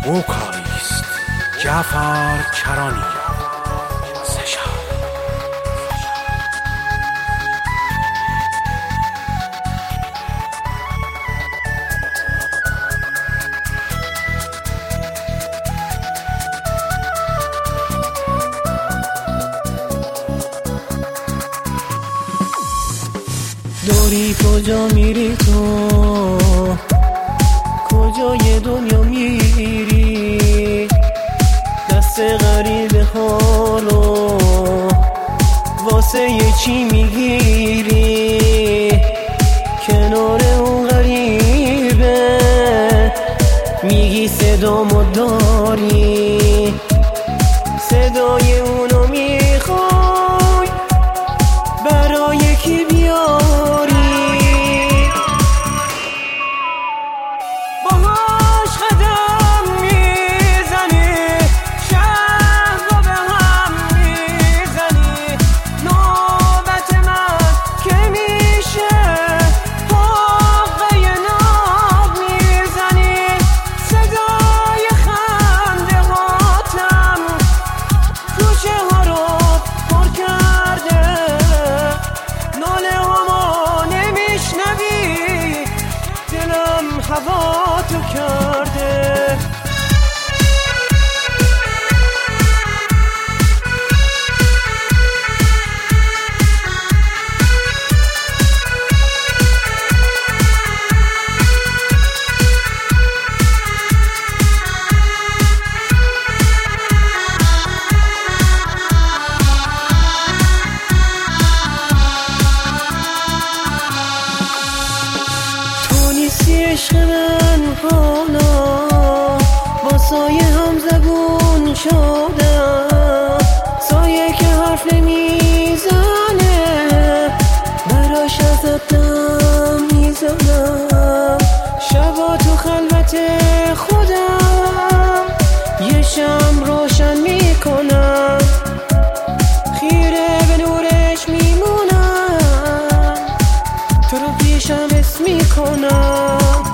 موکاریست جعفر کرانی سشار. داری کجا میری تو، کجای دنیا میری، دست غریب حالو واسه یه چی میگیری، کنار اون غریبه میگی صدامو داری، صدای اونو میخوای برای کی بیاری، باهاش قدم میزنی، شهر رو به هم میزنی، نوبت من که میشه حقه ناب میزنی، صدای خنده هاتم کوچه ها رو پر کرده، ناله هامو نمیشنوی، دلم هوا تو کرده. عشق من حالا با سایه هم زبون شدم، سایه که حرف نمیزنه براش ازتم میزنم، شبا تو خلوت خودم یه شمع روشن میکنم، خیره به نورش میمونم، تو رو پیشم حس میکنم.